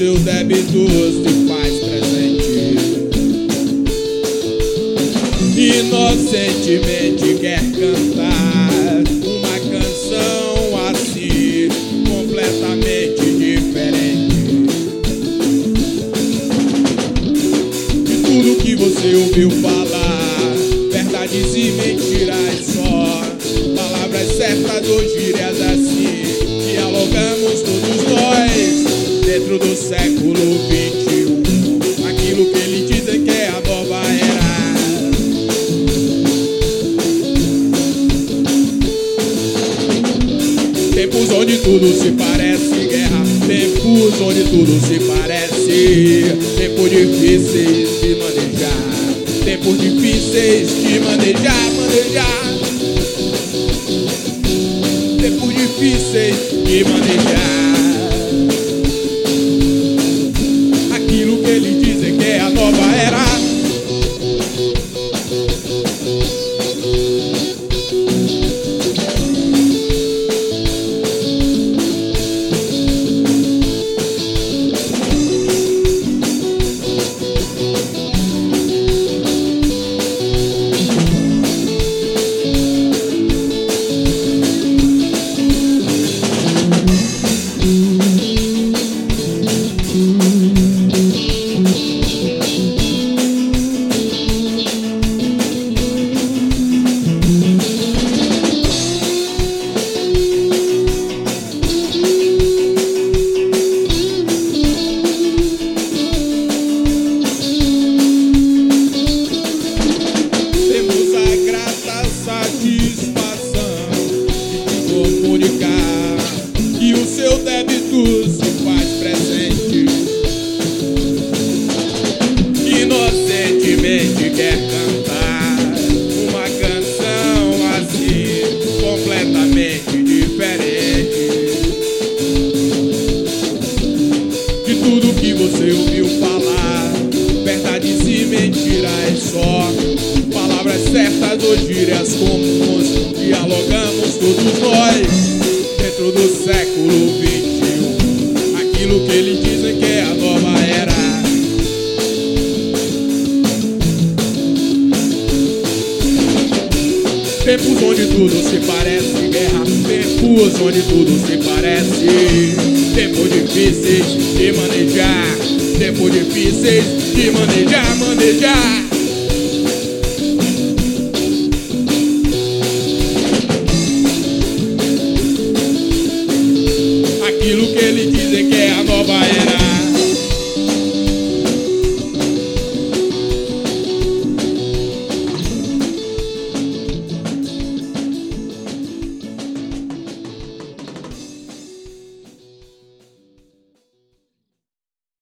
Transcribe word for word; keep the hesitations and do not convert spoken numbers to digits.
seus débitos se faz presente. Inocentemente quer cantar uma canção assim, completamente diferente de tudo que você ouviu falar. Verdades e mentiras só, palavras certas ou gírias assim, dialogamos todos nós dentro do século vinte e um. Aquilo que eles dizem que é a nova era. Tempos onde tudo se parece guerra, tempos onde tudo se parece, tempos difíceis de manejar, tempos difíceis de manejar, manejar, tempos difíceis de manejar. Aquilo que eles dizem que é a nova era. E o seu débito se faz presente. Inocentemente quer cantar uma canção assim, completamente diferente de tudo que você ouviu falar. Verdades e mentiras só, palavras certas ou gírias comuns, dialogamos todos nós dentro do século vinte e um. Aquilo que eles dizem que é a nova era. Tempos onde tudo se parece guerra, tempos onde tudo se parece, tempos difíceis de manejar, tempos difíceis de manejar, manejar.